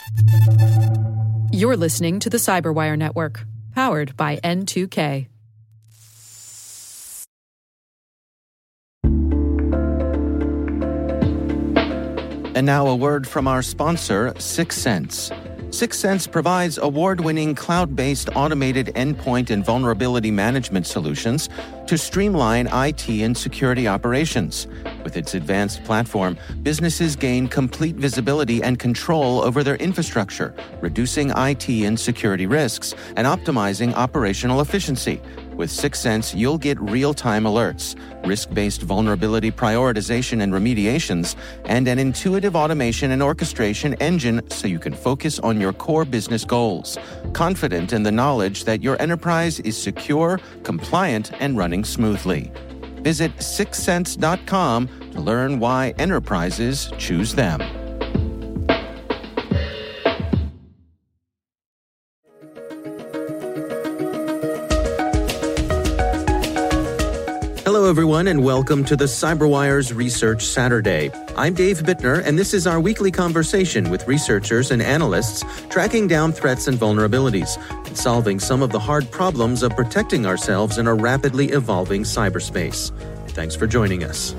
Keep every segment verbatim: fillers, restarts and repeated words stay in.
You're listening to the Cyberwire Network, powered by N two K. And now a word from our sponsor, Syxsense. Syxsense provides award-winning cloud-based automated endpoint and vulnerability management solutions to streamline I T and security operations. With its advanced platform, businesses gain complete visibility and control over their infrastructure, reducing I T and security risks and optimizing operational efficiency. With Syxsense, you'll get real-time alerts, risk-based vulnerability prioritization and remediations, and an intuitive automation and orchestration engine so you can focus on your core business goals, confident in the knowledge that your enterprise is secure, compliant, and running smoothly. Visit Syxsense dot com to learn why enterprises choose them. Hello, everyone, and welcome to the CyberWire's Research Saturday. I'm Dave Bittner, and this is our weekly conversation with researchers and analysts tracking down threats and vulnerabilities and solving some of the hard problems of protecting ourselves in a rapidly evolving cyberspace. Thanks for joining us.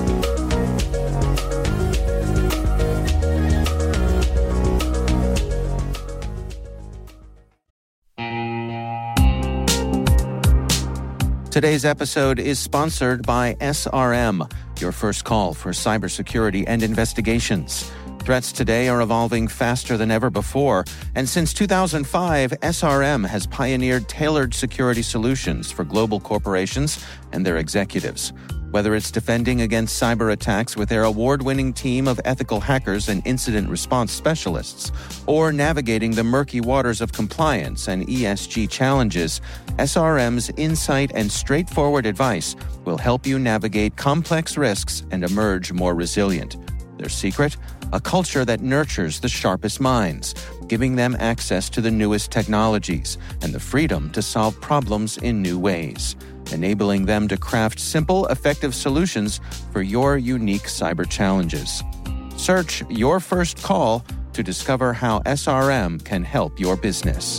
Today's episode is sponsored by S R M, your first call for cybersecurity and investigations. Threats today are evolving faster than ever before, and since two thousand five, S R M has pioneered tailored security solutions for global corporations and their executives. Whether it's defending against cyber attacks with their award-winning team of ethical hackers and incident response specialists, or navigating the murky waters of compliance and E S G challenges, S R M's insight and straightforward advice will help you navigate complex risks and emerge more resilient. Their secret? A culture that nurtures the sharpest minds, giving them access to the newest technologies and the freedom to solve problems in new ways, enabling them to craft simple, effective solutions for your unique cyber challenges. Search Your First Call to discover how S R M can help your business.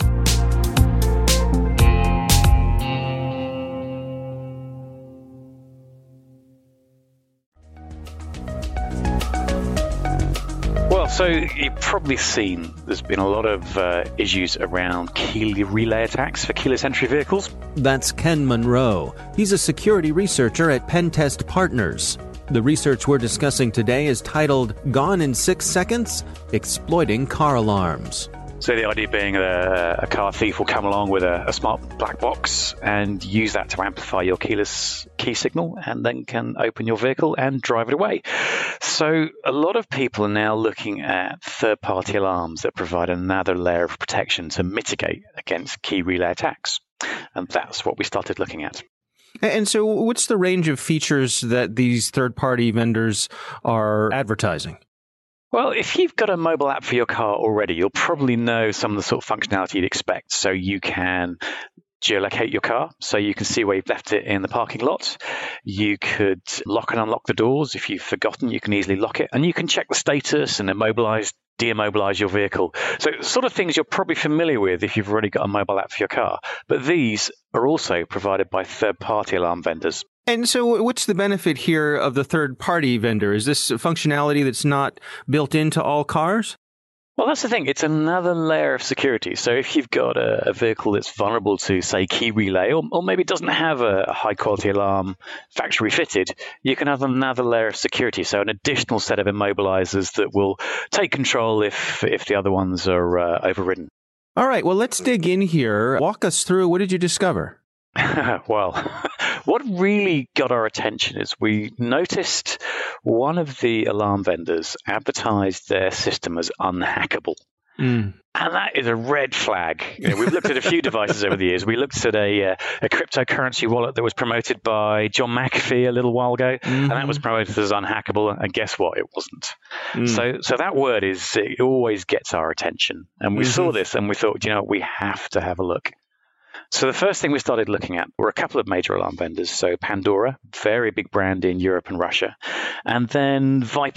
So you've probably seen there's been a lot of uh, issues around key relay attacks for keyless entry vehicles. That's Ken Monroe. He's a security researcher at Pentest Partners. The research we're discussing today is titled Gone in Six Seconds: Exploiting Car Alarms. So the idea being a, a car thief will come along with a, a smart black box and use that to amplify your keyless key signal and then can open your vehicle and drive it away. So a lot of people are now looking at third-party alarms that provide another layer of protection to mitigate against key relay attacks. And that's what we started looking at. And so what's the range of features that these third-party vendors are advertising? Well, if you've got a mobile app for your car already, you'll probably know some of the sort of functionality you'd expect. So you can geolocate your car, so you can see where you've left it in the parking lot. You could lock and unlock the doors. If you've forgotten, you can easily lock it. And you can check the status and immobilize, de-immobilize your vehicle. So sort of things you're probably familiar with if you've already got a mobile app for your car. But these are also provided by third-party alarm vendors. And so what's the benefit here of the third-party vendor? Is this functionality that's not built into all cars? Well, that's the thing. It's another layer of security. So if you've got a, a vehicle that's vulnerable to, say, key relay, or, or maybe doesn't have a, a high-quality alarm factory fitted, you can have another layer of security. So an additional set of immobilizers that will take control if, if the other ones are uh, overridden. All right. Well, let's dig in here. Walk us through. What did you discover? Well, what really got our attention is we noticed one of the alarm vendors advertised their system as unhackable. Mm. And that is a red flag. You know, we've looked at a few devices over the years. We looked at a, uh, a cryptocurrency wallet that was promoted by John McAfee a little while ago, mm-hmm. and that was promoted as unhackable. And guess what? It wasn't. Mm. So, so that word is it always gets our attention. And we mm-hmm. saw this, and we thought, you know, we have to have a look. So the first thing we started looking at were a couple of major alarm vendors. So Pandora, very big brand in Europe and Russia, and then Viper,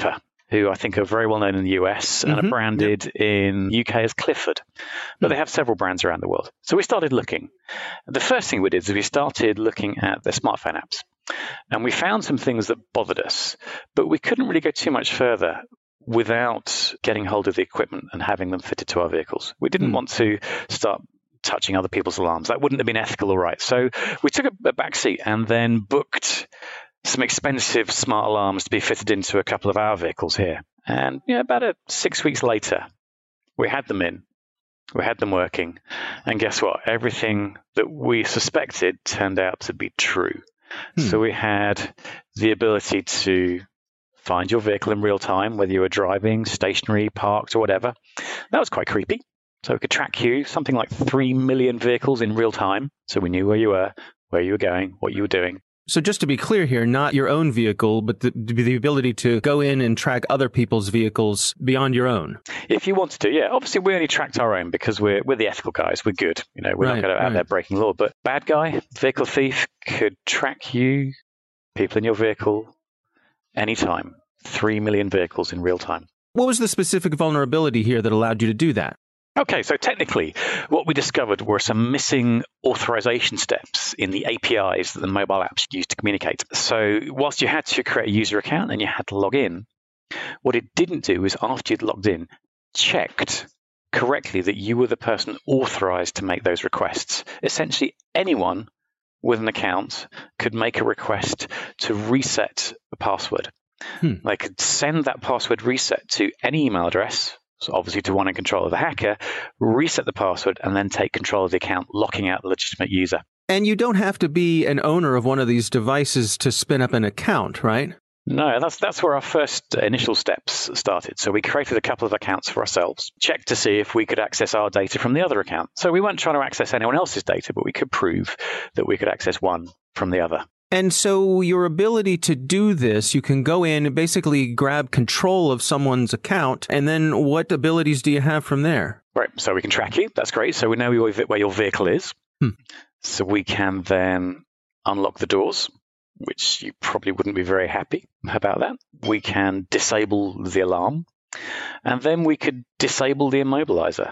who I think are very well known in the U S and mm-hmm. are branded yep. in U K as Clifford. But mm. they have several brands around the world. So we started looking. The first thing we did is we started looking at their smartphone apps. And we found some things that bothered us, but we couldn't really go too much further without getting hold of the equipment and having them fitted to our vehicles. We didn't mm. want to start touching other people's alarms. That wouldn't have been ethical or right. So we took a, a back seat and then booked some expensive smart alarms to be fitted into a couple of our vehicles here. And you know, about a, six weeks later, we had them in. We had them working. And guess what? Everything that we suspected turned out to be true. Hmm. So we had the ability to find your vehicle in real time, whether you were driving, stationary, parked, or whatever. That was quite creepy. So we could track you, something like three million vehicles in real time. So we knew where you were, where you were going, what you were doing. So just to be clear here, not your own vehicle, but the, the ability to go in and track other people's vehicles beyond your own. If you wanted to, yeah. Obviously, we only tracked our own because we're we're the ethical guys. We're good. You know, we're right, not going to out right. there breaking law. But bad guy, vehicle thief could track you, people in your vehicle, anytime. Three million vehicles in real time. What was the specific vulnerability here that allowed you to do that? Okay, so technically, what we discovered were some missing authorization steps in the A P Is that the mobile apps use to communicate. So whilst you had to create a user account and you had to log in, what it didn't do is after you'd logged in, checked correctly that you were the person authorized to make those requests. Essentially, anyone with an account could make a request to reset a password. Hmm. They could send that password reset to any email address, so obviously to one in control of the hacker, reset the password, and then take control of the account, locking out the legitimate user. And you don't have to be an owner of one of these devices to spin up an account, right? No, that's that's where our first initial steps started. So we created a couple of accounts for ourselves, checked to see if we could access our data from the other account. So we weren't trying to access anyone else's data, but we could prove that we could access one from the other. And so your ability to do this, you can go in and basically grab control of someone's account, and then what abilities do you have from there? Right, so we can track you. That's great. So we know where your vehicle is. Hmm. So we can then unlock the doors, which you probably wouldn't be very happy about that. We can disable the alarm, and then we could disable the immobilizer.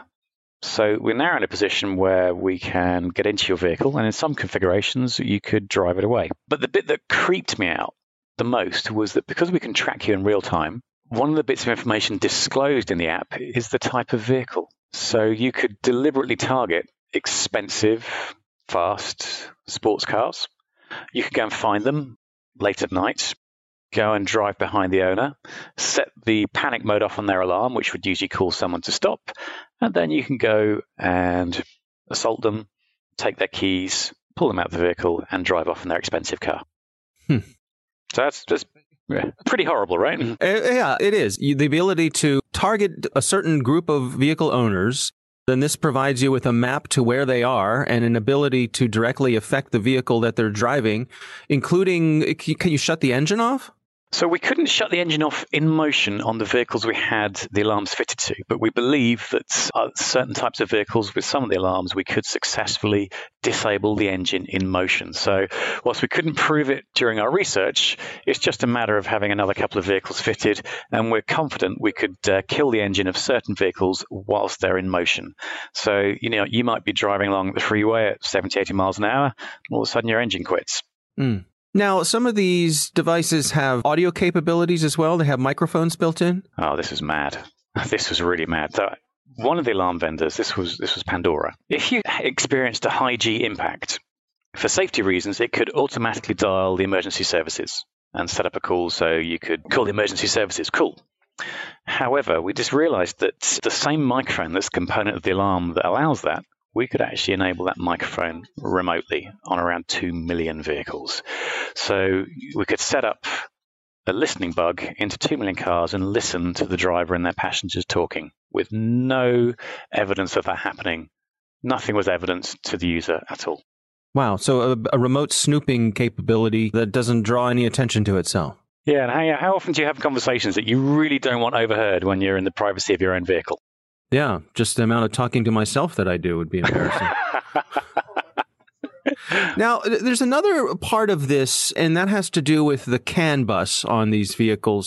So we're now in a position where we can get into your vehicle, and in some configurations, you could drive it away. But the bit that creeped me out the most was that because we can track you in real time, one of the bits of information disclosed in the app is the type of vehicle. So you could deliberately target expensive, fast sports cars. You could go and find them late at night, go and drive behind the owner, set the panic mode off on their alarm, which would usually call someone to stop, and then you can go and assault them, take their keys, pull them out of the vehicle, and drive off in their expensive car. Hmm. So that's just yeah, pretty horrible, right? Uh, yeah, it is. You, the ability to target a certain group of vehicle owners, then this provides you with a map to where they are and an ability to directly affect the vehicle that they're driving, including, can you shut the engine off? So we couldn't shut the engine off in motion on the vehicles we had the alarms fitted to, but we believe that uh, certain types of vehicles with some of the alarms, we could successfully disable the engine in motion. So whilst we couldn't prove it during our research, it's just a matter of having another couple of vehicles fitted, and we're confident we could uh, kill the engine of certain vehicles whilst they're in motion. So, you know, you might be driving along the freeway at seventy, eighty miles an hour, and all of a sudden your engine quits. Mm. Now, some of these devices have audio capabilities as well. They have microphones built in. Oh, this is mad. This was really mad. So one of the alarm vendors, this was this was Pandora. If you experienced a high G impact, for safety reasons, it could automatically dial the emergency services and set up a call so you could call the emergency services. Cool. However, we just realized that the same microphone that's a component of the alarm that allows that, we could actually enable that microphone remotely on around two million vehicles. So we could set up a listening bug into two million cars and listen to the driver and their passengers talking with no evidence of that happening. Nothing was evident to the user at all. Wow. So a, a remote snooping capability that doesnesn't draw any attention to itself. Yeah. And how, how often do you have conversations that you really don't want overheard when you're in the privacy of your own vehicle? Yeah, just the amount of talking to myself that I do would be embarrassing. Now, there's another part of this, and that has to do with the CAN bus on these vehicles,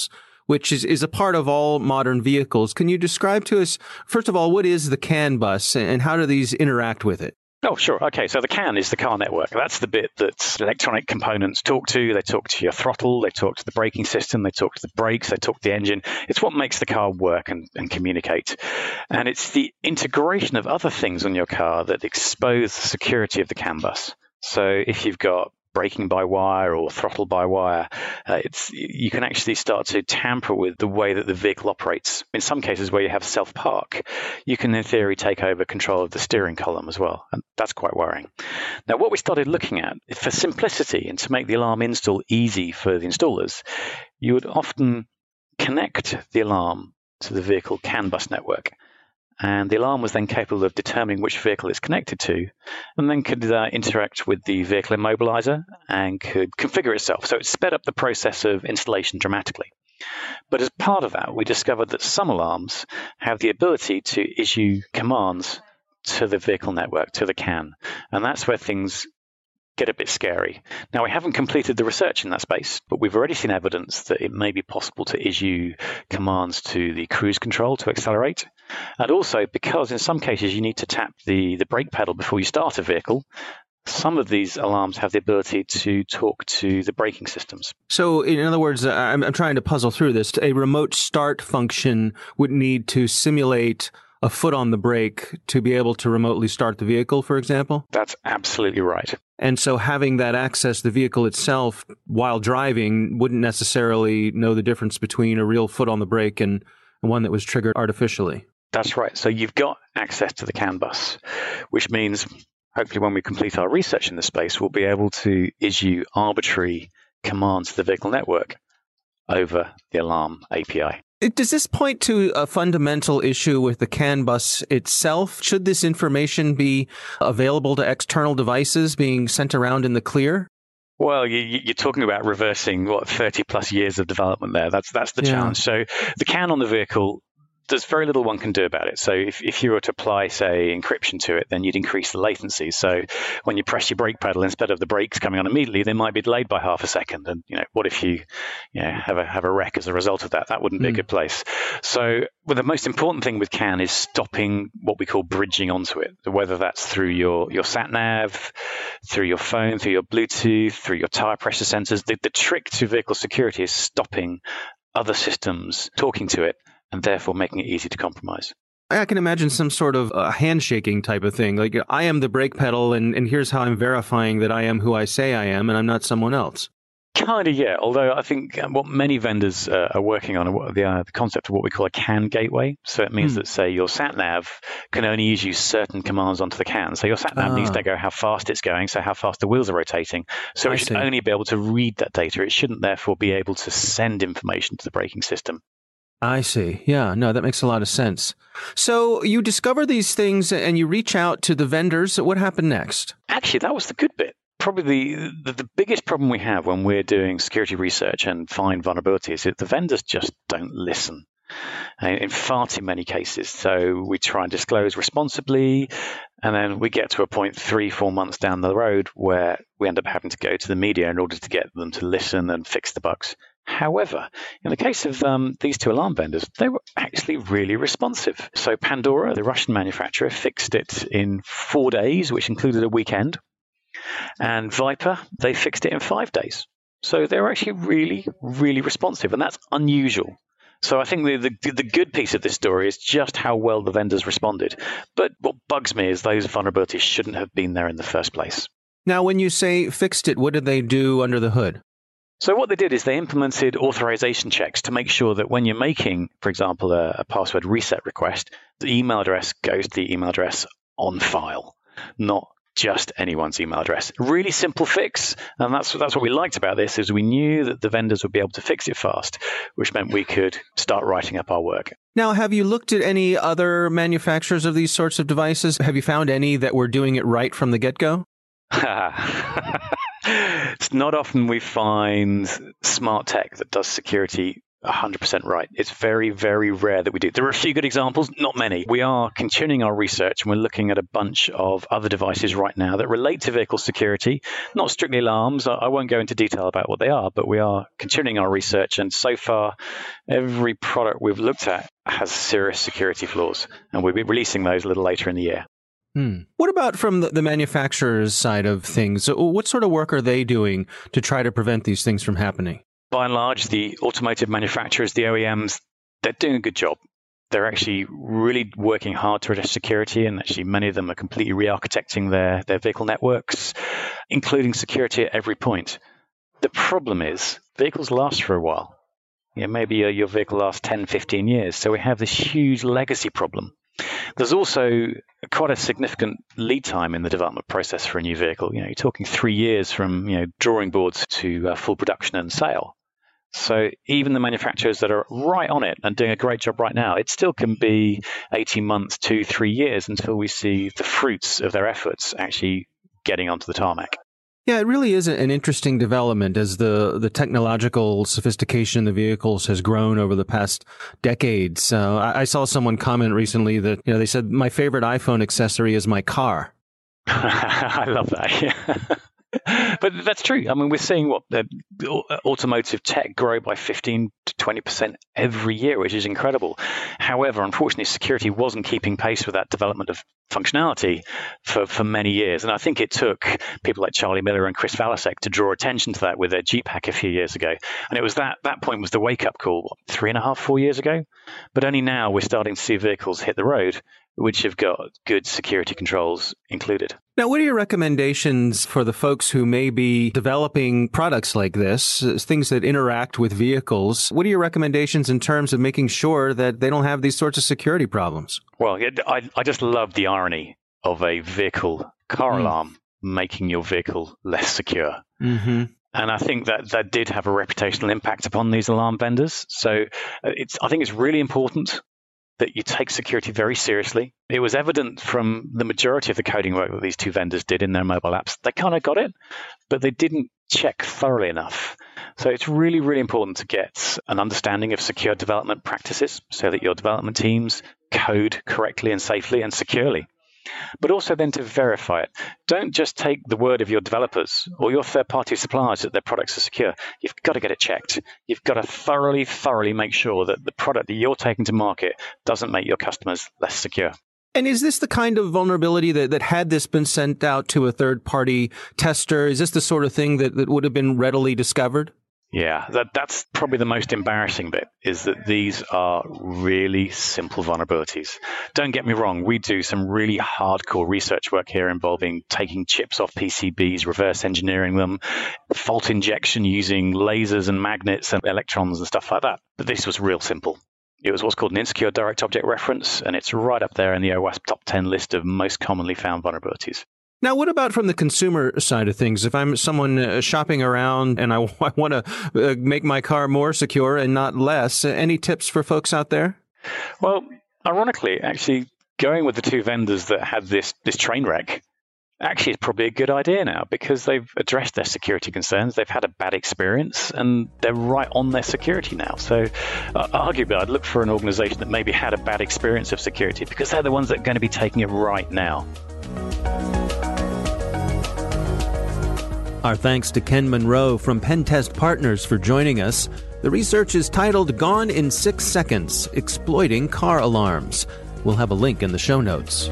which is, is a part of all modern vehicles. Can you describe to us, first of all, what is the CAN bus and how do these interact with it? Oh, sure. Okay, so the CAN is the car network. That's the bit that electronic components talk to. They talk to your throttle, they talk to the braking system, they talk to the brakes, they talk to the engine. It's what makes the car work and, and communicate. And it's the integration of other things on your car that expose the security of the CAN bus. So if you've got braking by wire or throttle by wire, uh, it's you can actually start to tamper with the way that the vehicle operates. In some cases where you have self-park, you can in theory take over control of the steering column as well, and that's quite worrying. Now, what we started looking at, for simplicity and to make the alarm install easy for the installers, you would often connect the alarm to the vehicle CAN bus network. And the alarm was then capable of determining which vehicle it's connected to, and then could uh, interact with the vehicle immobilizer and could configure itself. So it sped up the process of installation dramatically. But as part of that, we discovered that some alarms have the ability to issue commands to the vehicle network, to the CAN. And that's where things get a bit scary. Now, we haven't completed the research in that space, but we've already seen evidence that it may be possible to issue commands to the cruise control to accelerate. And also, because in some cases you need to tap the, the brake pedal before you start a vehicle, some of these alarms have the ability to talk to the braking systems. So, in other words, I'm, I'm trying to puzzle through this. A remote start function would need to simulate a foot on the brake to be able to remotely start the vehicle, for example? That's absolutely right. And so having that access, the vehicle itself, while driving, wouldn't necessarily know the difference between a real foot on the brake and one that was triggered artificially. That's right. So you've got access to the CAN bus, which means hopefully when we complete our research in this space, we'll be able to issue arbitrary commands to the vehicle network over the alarm A P I. Does this point to a fundamental issue with the CAN bus itself? Should this information be available to external devices being sent around in the clear? Well, you, you're talking about reversing, what, thirty plus years of development there. That's that's the yeah. challenge. So the CAN on the vehicle, there's very little one can do about it. So if, if you were to apply, say, encryption to it, then you'd increase the latency. So when you press your brake pedal, instead of the brakes coming on immediately, they might be delayed by half a second. And, you know, what if you, you know, have a have a wreck as a result of that? That wouldn't mm. be a good place. So well, the most important thing with CAN is stopping what we call bridging onto it, whether that's through your, your sat-nav, through your phone, through your Bluetooth, through your tire pressure sensors. The, the trick to vehicle security is stopping other systems talking to it, and therefore making it easy to compromise. I can imagine some sort of uh, handshaking type of thing. Like, I am the brake pedal, and, and here's how I'm verifying that I am who I say I am, and I'm not someone else. Kind of, yeah. Although I think what many vendors uh, are working on are the, uh, the concept of what we call a CAN gateway. So it means hmm. that, say, your sat-nav can only issue certain commands onto the CAN. So your sat-nav ah. needs to go how fast it's going, so how fast the wheels are rotating. So it I should see. only be able to read that data. It shouldn't, therefore, be able to send information to the braking system. I see. Yeah, no, that makes a lot of sense. So you discover these things and you reach out to the vendors. What happened next? Actually, that was the good bit. Probably the, the, the biggest problem we have when we're doing security research and find vulnerabilities is that the vendors just don't listen in far too many cases. So we try and disclose responsibly, and then we get to a point three, four months down the road where we end up having to go to the media in order to get them to listen and fix the bugs. However, in the case of um, these two alarm vendors, they were actually really responsive. So Pandora, the Russian manufacturer, fixed it in four days, which included a weekend. And Viper, they fixed it in five days. So they were actually really, really responsive, and that's unusual. So I think the, the the good piece of this story is just how well the vendors responded. But what bugs me is those vulnerabilities shouldn't have been there in the first place. Now, when you say fixed it, what did they do under the hood? So what they did is they implemented authorization checks to make sure that when you're making, for example, a, a password reset request, the email address goes to the email address on file, not just anyone's email address. Really simple fix, and that's that's what we liked about this, is we knew that the vendors would be able to fix it fast, which meant we could start writing up our work. Now, have you looked at any other manufacturers of these sorts of devices? Have you found any that were doing it right from the get-go? It's not often we find smart tech that does security one hundred percent right. It's very, very rare that we do. There are a few good examples, not many. We are continuing our research, and we're looking at a bunch of other devices right now that relate to vehicle security, not strictly alarms. I won't go into detail about what they are, but we are continuing our research. And so far, every product we've looked at has serious security flaws, and we'll be releasing those a little later in the year. Hmm. What about from the, the manufacturer's side of things? What sort of work are they doing to try to prevent these things from happening? By and large, the automotive manufacturers, the O E Ms, they're doing a good job. They're actually really working hard to address security, and actually many of them are completely re-architecting their, their vehicle networks, including security at every point. The problem is vehicles last for a while. You know, maybe uh, your vehicle lasts ten, fifteen years, so we have this huge legacy problem. There's also quite a significant lead time in the development process for a new vehicle. You know, you're talking three years from you know drawing boards to uh, full production and sale. So even the manufacturers that are right on it and doing a great job right now, it still can be eighteen months, two, three years until we see the fruits of their efforts actually getting onto the tarmac. Yeah, it really is an interesting development as the, the technological sophistication of the vehicles has grown over the past decades. Uh, I, I saw someone comment recently that, you know, they said, my favorite iPhone accessory is my car. I love that. Yeah. But that's true. I mean, we're seeing what the automotive tech grow by fifteen to twenty percent every year, which is incredible. However, unfortunately, security wasn't keeping pace with that development of functionality for, for many years. And I think it took people like Charlie Miller and Chris Valasek to draw attention to that with their Jeep hack a few years ago. And it was that that point was the wake-up call, what, three and a half, four years ago? But only now we're starting to see vehicles hit the road which have got good security controls included. Now, what are your recommendations for the folks who may be developing products like this, things that interact with vehicles? What are your recommendations in terms of making sure that they don't have these sorts of security problems? Well, I, I just love the irony of a vehicle car mm. alarm making your vehicle less secure. Mm-hmm. And I think that that did have a reputational impact upon these alarm vendors. So it's I think it's really important that you take security very seriously. It was evident from the majority of the coding work that these two vendors did in their mobile apps. They kind of got it, but they didn't check thoroughly enough. So it's really, really important to get an understanding of secure development practices so that your development teams code correctly and safely and securely. But also then to verify it. Don't just take the word of your developers or your third-party suppliers that their products are secure. You've got to get it checked. You've got to thoroughly, thoroughly make sure that the product that you're taking to market doesn't make your customers less secure. And is this the kind of vulnerability that, that had this been sent out to a third-party tester, is this the sort of thing that, that would have been readily discovered? Yeah, that, that's probably the most embarrassing bit, is that these are really simple vulnerabilities. Don't get me wrong, we do some really hardcore research work here involving taking chips off P C Bs, reverse engineering them, fault injection using lasers and magnets and electrons and stuff like that. But this was real simple. It was what's called an insecure direct object reference, and it's right up there in the OWASP top ten list of most commonly found vulnerabilities. Now, what about from the consumer side of things? If I'm someone uh, shopping around and I, I want to uh, make my car more secure and not less, uh, any tips for folks out there? Well, ironically, actually, going with the two vendors that had this, this train wreck actually is probably a good idea now because they've addressed their security concerns. They've had a bad experience and they're right on their security now. So uh, arguably, I'd look for an organization that maybe had a bad experience of security because they're the ones that are going to be taking it right now. Our thanks to Ken Monroe from Pentest Partners for joining us. The research is titled Gone in Six Seconds, Exploiting Car Alarms. We'll have a link in the show notes.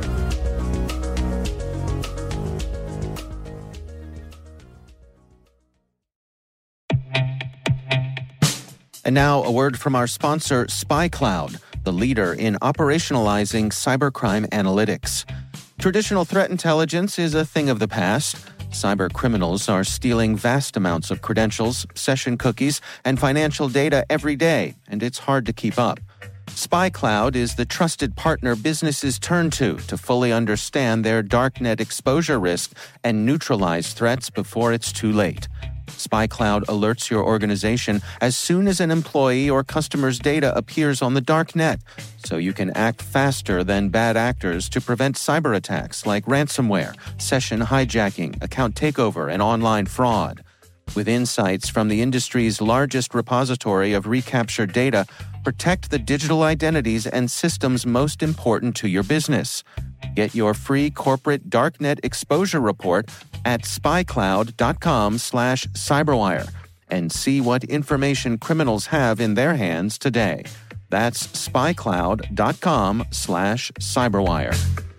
And now a word from our sponsor, SpyCloud, the leader in operationalizing cybercrime analytics. Traditional threat intelligence is a thing of the past. Cyber criminals are stealing vast amounts of credentials, session cookies, and financial data every day, and it's hard to keep up. SpyCloud is the trusted partner businesses turn to to fully understand their darknet exposure risk and neutralize threats before it's too late. SpyCloud alerts your organization as soon as an employee or customer's data appears on the dark net, so you can act faster than bad actors to prevent cyber attacks like ransomware, session hijacking, account takeover, and online fraud. With insights from the industry's largest repository of recaptured data, protect the digital identities and systems most important to your business. Get your free corporate darknet exposure report at spycloud.com slash cyberwire and see what information criminals have in their hands today. That's spycloud.com slash cyberwire.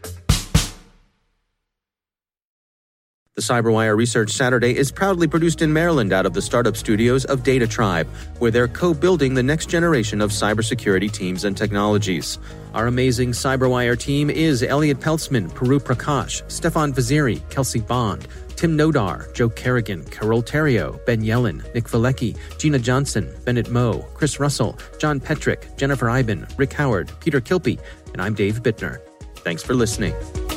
The CyberWire Research Saturday is proudly produced in Maryland out of the startup studios of Data Tribe, where they're co-building the next generation of cybersecurity teams and technologies. Our amazing CyberWire team is Elliot Peltzman, Puru Prakash, Stefan Vaziri, Kelsey Bond, Tim Nodar, Joe Kerrigan, Carol Terrio, Ben Yellen, Nick Valecki, Gina Johnson, Bennett Moe, Chris Russell, John Petrick, Jennifer Iben, Rick Howard, Peter Kilpie, and I'm Dave Bittner. Thanks for listening.